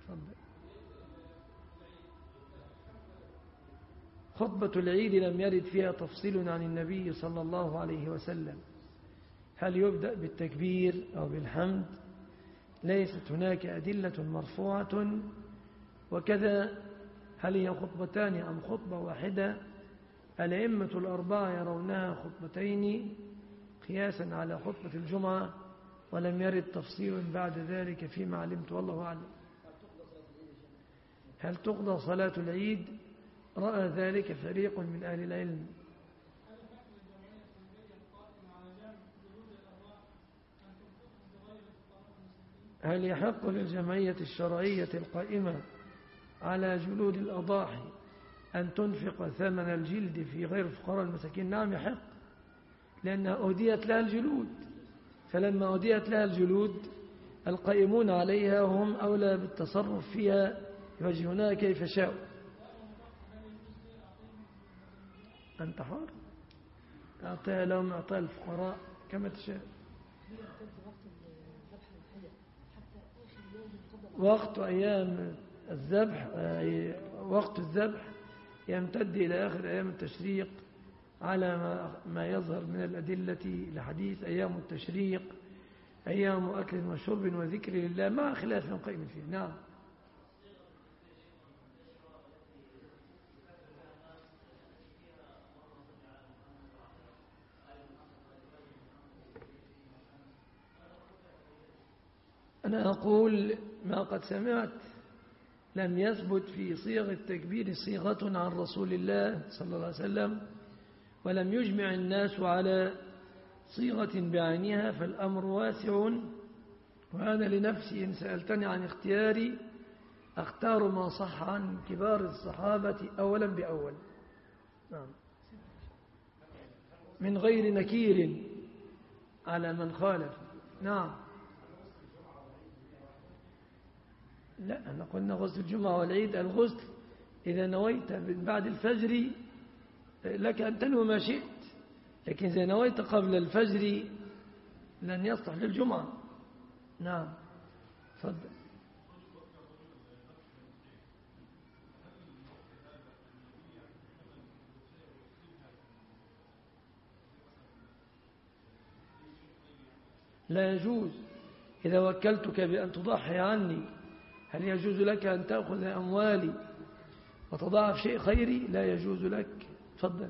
خطبة العيد لم يرد فيها تفصيل عن النبي صلى الله عليه وسلم، هل يبدأ بالتكبير أو بالحمد؟ ليست هناك أدلة مرفوعة. وكذا هل هي خطبتان أم خطبة واحدة؟ الأئمة الأربعة يرونها خطبتين قياسا على خطبة الجمعة، ولم يرد تفصيل بعد ذلك فيما علمت والله أعلم. هل تقضى صلاة العيد؟ رأى ذلك فريق من أهل العلم. هل يحق للجمعية الشرعية القائمة على جلود الأضاحي أن تنفق ثمن الجلد في غير فقراء المساكين؟ نعم يحق، لأنها أهديت لها الجلود، فلما أهديت لها الجلود القائمون عليها هم أولى بالتصرف فيها يوجهونها كيف شاءوا. أنت حر، أعطيها لهم أعطاء الفقراء كما تشاء. وقت أيام الذبح، وقت الذبح يمتد إلى آخر أيام التشريق على ما يظهر من الأدلة لحديث أيام التشريق أيام أكل وشرب وذكر لله مع خلاف قائم فيه. نعم. أنا أقول ما قد سمعت لم يثبت في صيغ التكبير صيغة عن رسول الله صلى الله عليه وسلم، ولم يجمع الناس على صيغة بعينها، فالأمر واسع. وأنا لنفسي إن سألتني عن اختياري أختار ما صح عن كبار الصحابة أولا بأول، نعم، من غير نكير على من خالف. نعم. لا، أنا قلنا غسل الجمعة والعيد. الغسل إذا نويت من بعد الفجر لك أن تنوي ما شئت، لكن إذا نويت قبل الفجر لن يصلح للجمعة. نعم، تفضل. لا يجوز. إذا وكلتك بأن تضحي عني هل يجوز لك أن تأخذ أموالي وتضاعف شيء خيري؟ لا يجوز لك. تفضل.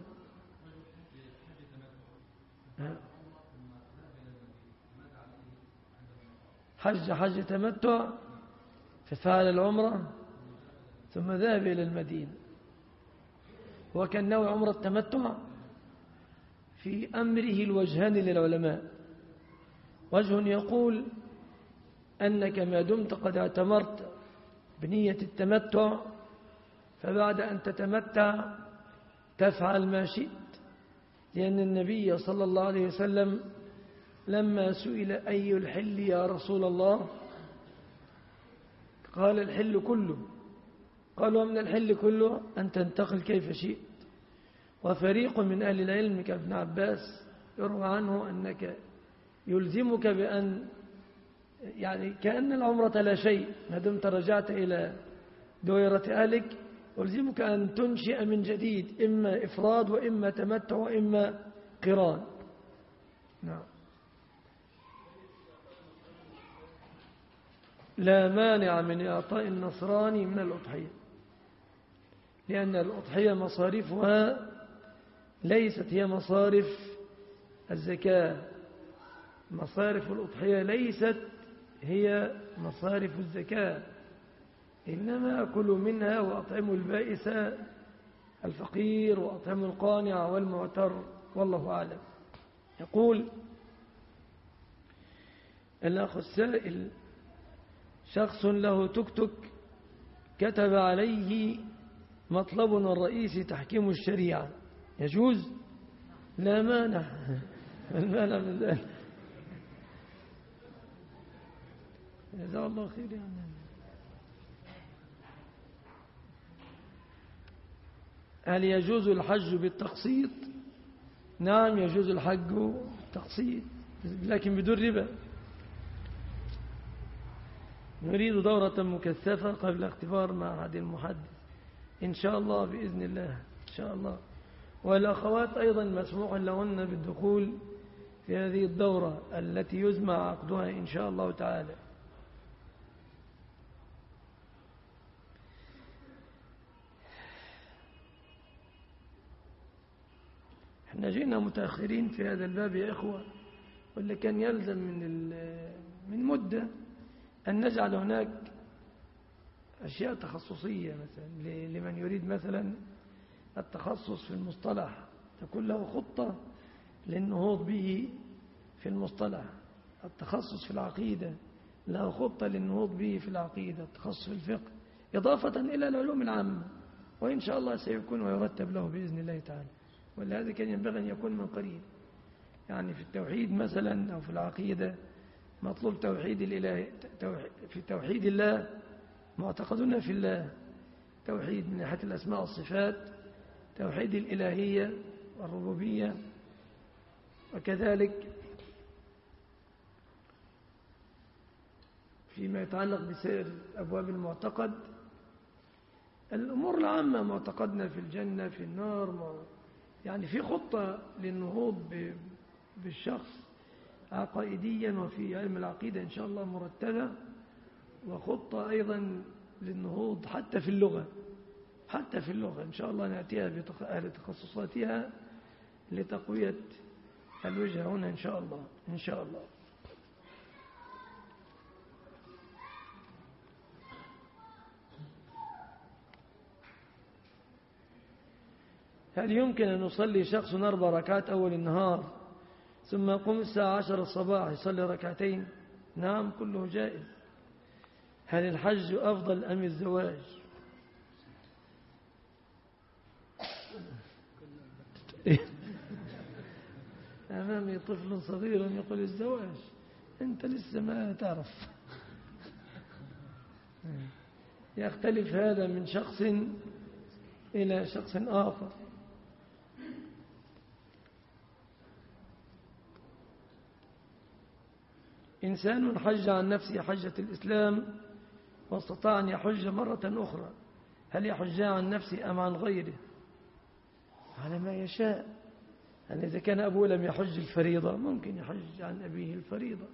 حج تمتع ففعل العمرة ثم ذهب إلى المدينة، وكان نوع عمرة التمتع في أمره الوجهان للعلماء. وجه يقول أنك ما دمت قد اعتمرت بنية التمتع فبعد أن تتمتع تفعل ما شئت، لأن النبي صلى الله عليه وسلم لما سئل أي الحل يا رسول الله قال الحل كله. قال ومن الحل كله أن تنتقل كيف شئت. وفريق من أهل العلم كابن عباس يروى عنه أنك يلزمك بأن يعني كأن العمرة لا شيء ما دمت رجعت إلى دويرة أهلك، يلزمك أن تنشئ من جديد، إما إفراد وإما تمتع وإما قران. نعم. لا مانع من إعطاء النصراني من الأضحية، لأن الأضحية مصاريفها ليست هي مصارف الزكاة. مصارف الأضحية ليست هي مصارف الزكاة، إنما أكلوا منها وأطعموا البائس الفقير وأطعموا القانع والمعتر، والله أعلم. يقول الأخ السائل شخص له تكتك كتب عليه مطلب الرئيسي تحكيم الشريعة، يجوز؟ لا مانع. المانع من ذلك جزاه الله خير يعني. هل يجوز الحج بالتقسيط؟ نعم يجوز الحج بالتقسيط لكن بدون ربا. نريد دورة مكثفة قبل اختبار معهد المحدث إن شاء الله بإذن الله إن شاء الله. والأخوات أيضا مسموح لهن بالدخول في هذه الدورة التي يزمع عقدها إن شاء الله تعالى. احنا جئنا متأخرين في هذا الباب يا إخوة، واللي كان يلزم من مدة أن نجعل هناك أشياء تخصصية مثلا لمن يريد مثلا التخصص في المصطلح، تكون له خطة للنهوض به في المصطلح. التخصص في العقيدة له خطة للنهوض به في العقيدة. التخصص في الفقه إضافة إلى العلوم العامة، وإن شاء الله سيكون ويرتب له بإذن الله تعالى. ولهذا كان ينبغي أن يكون من قريب، يعني في التوحيد مثلا أو في العقيدة مطلوب توحيد الإله، في توحيد الله معتقدنا في الله، توحيد من ناحية الأسماء والصفات، توحيد الإلهية والربوبية، وكذلك فيما يتعلق بسائر أبواب المعتقد الأمور العامة، معتقدنا في الجنة في النار، يعني في خطة للنهوض بالشخص عقائديا وفي علم العقيدة إن شاء الله مرتبة، وخطة أيضا للنهوض حتى في اللغة، حتى في اللغة إن شاء الله نأتيها بأهل تخصصاتها لتقوية الوجه هنا إن شاء الله إن شاء الله. هل يمكن أن يصلي شخص 4 ركعات أول النهار ثم يقوم الساعة 10 الصباح يصلي ركعتين؟ نعم كله جائز. هل الحج أفضل أم الزواج؟ أمامي طفل صغير يقول الزواج، أنت لسه ما تعرف. يختلف هذا من شخص إلى شخص آخر. إنسان حج عن نفسه حجة الإسلام واستطاع أن يحج مرة أخرى، هل يحج عن نفسه أم عن غيره؟ على ما يشاء. يعني إذا كان أبوه لم يحج الفريضة ممكن يحج عن أبيه الفريضة.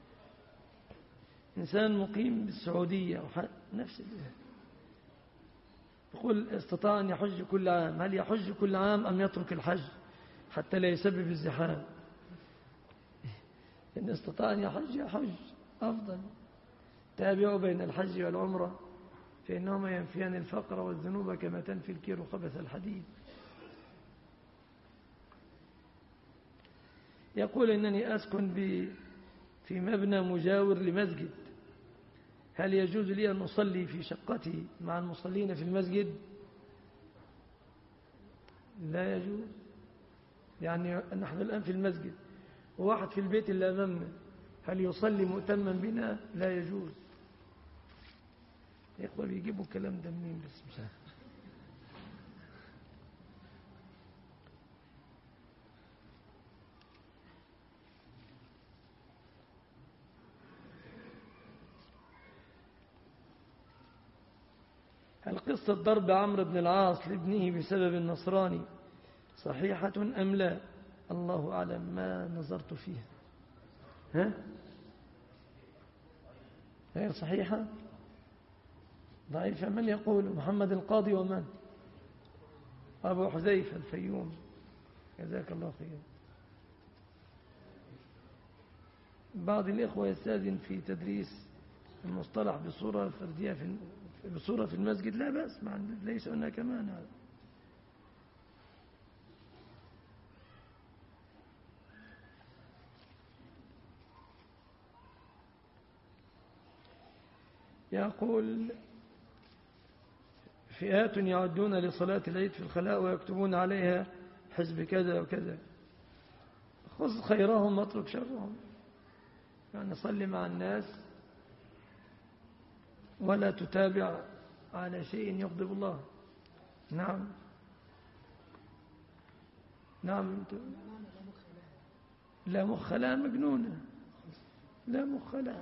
إنسان مقيم بالسعودية نفس يقول استطاع أن يحج كل عام، هل يحج كل عام أم يترك الحج حتى لا يسبب الزحام؟ إن استطاع أن يحج أفضل. تابعوا بين الحج والعمرة فإنهما ينفيان الفقر والذنوب كما تنفي الكير خبث الحديد. يقول إنني أسكن في مبنى مجاور لمسجد، هل يجوز لي أن أصلي في شقتي مع المصلين في المسجد؟ لا يجوز. يعني نحن الآن في المسجد وواحد في البيت اللي أمامنا، هل يصلي مؤتما بنا؟ لا يجوز. يقول يجيبوا الكلام ده منين بس مش عارف. هل قصة ضرب عمرو بن العاص لابنه بسبب النصراني صحيحة أم لا؟ الله أعلم، ما نظرت فيها. هي صحيحة؟ ضعيفة؟ من يقول؟ محمد القاضي ومن؟ أبو حذيفة الفيوم، جزاك الله خير. بعض الإخوة يستاذن في تدريس المصطلح بصورة فردية بصورة في المسجد، لا بأس، ليس هناك مانع. يقول فئات يعدون لصلاة العيد في الخلاء ويكتبون عليها حزب كذا وكذا، خذ خيرهم واترك شرهم. يعني صلي مع الناس ولا تتابع على شيء يغضب الله. نعم نعم. لا مخ لها مجنونة، لا مخ لها،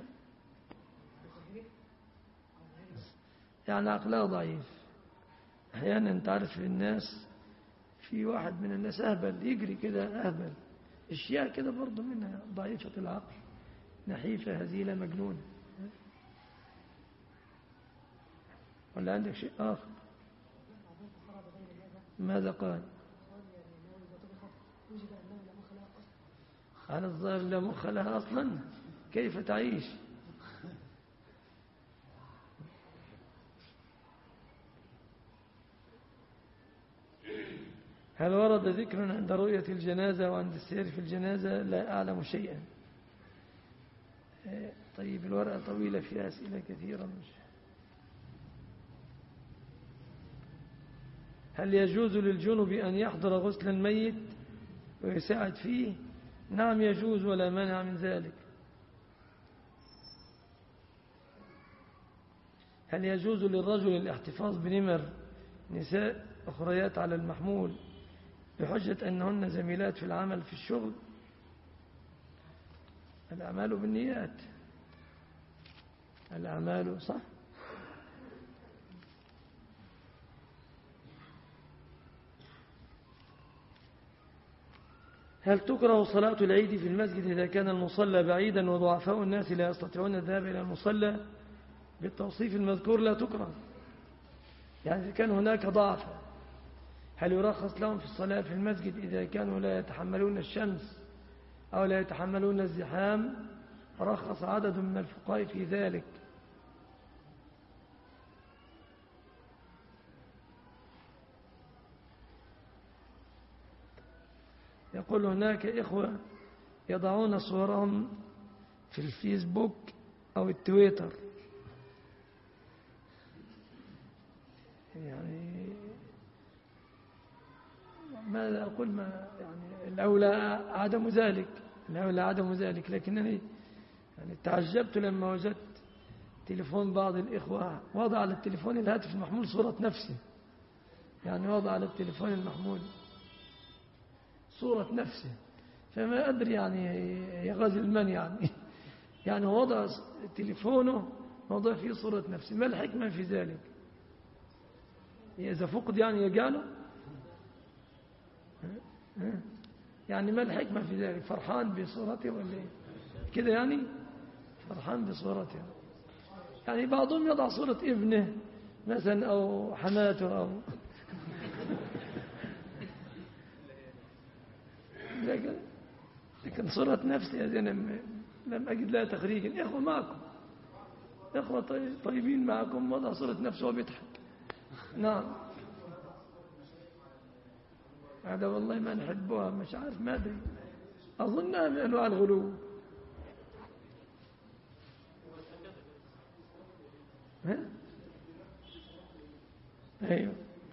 يعني عقلها ضعيف. أحيانا أنت عارف الناس، في واحد من الناس أهبل يجري كده أهبل، اشياء كده برضو منها ضعيفة العقل، نحيفة هزيلة مجنونة. ولا عندك شيء آخر؟ ماذا قال؟ على الظاهر لا مخ لها أصلا، كيف تعيش؟ هل ورد ذكر عند رؤية الجنازة وعند السير في الجنازة؟ لا أعلم شيئا. طيب الورقة طويلة فيها أسئلة كثيرة. هل يجوز للجنب أن يحضر غسل الميت ويساعد فيه؟ نعم يجوز ولا مانع من ذلك. هل يجوز للرجل الاحتفاظ بنمر نساء أخريات على المحمول بحجة أنهن زميلات في العمل في الشغل؟ الأعمال بالنيات، الأعمال صح. هل تكره صلاة العيد في المسجد إذا كان المصلى بعيدا وضعفاء الناس لا يستطيعون الذهاب إلى المصلى بالتوصيف المذكور؟ لا تكره، يعني إذا كان هناك ضعف. هل يرخص لهم في الصلاة في المسجد إذا كانوا لا يتحملون الشمس أو لا يتحملون الزحام؟ رخص عدد من الفقهاء في ذلك. يقول هناك إخوة يضعون صورهم في الفيسبوك أو التويتر، يعني ماذا أقول؟ ما يعني الأولى عدم ذلك، الأولى عدم ذلك. لكنني يعني تعجبت لما وجدت تليفون بعض الإخوة وضع على التليفون الهاتف المحمول صورة نفسه، يعني وضع على التليفون المحمول صورة نفسه، فما أدري يعني يغزل من يعني وضع تليفونه وضع فيه صورة نفسه، ما الحكمة في ذلك؟ إذا فقد يعني يجعله، يعني ما الحكمة في ذلك؟ فرحان بصورته ولا إيه كده؟ يعني فرحان بصورته، يعني بعضهم يضع صورة ابنه مثلا أو حماته أو لكن صورة نفسي هذه لم أجد لها تخريجا. إخوة معكم، إخوة طيبين معكم وضع صورة نفسه وبيضحك. نعم، هذا والله ما نحبها، مش عارف، ما أدري، أظنها من أنواع الغلو. ها؟ أيوه.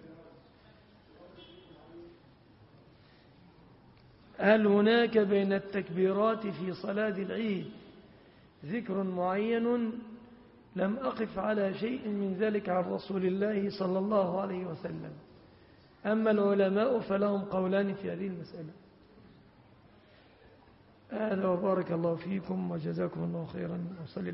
هل هناك بين التكبيرات في صلاة العيد ذكر معين؟ لم أقف على شيء من ذلك عن رسول الله صلى الله عليه وسلم، أما العلماء فلهم قولان في هذه المسألة. هذا وبارك الله فيكم وجزاكم الله خيرا. وصلي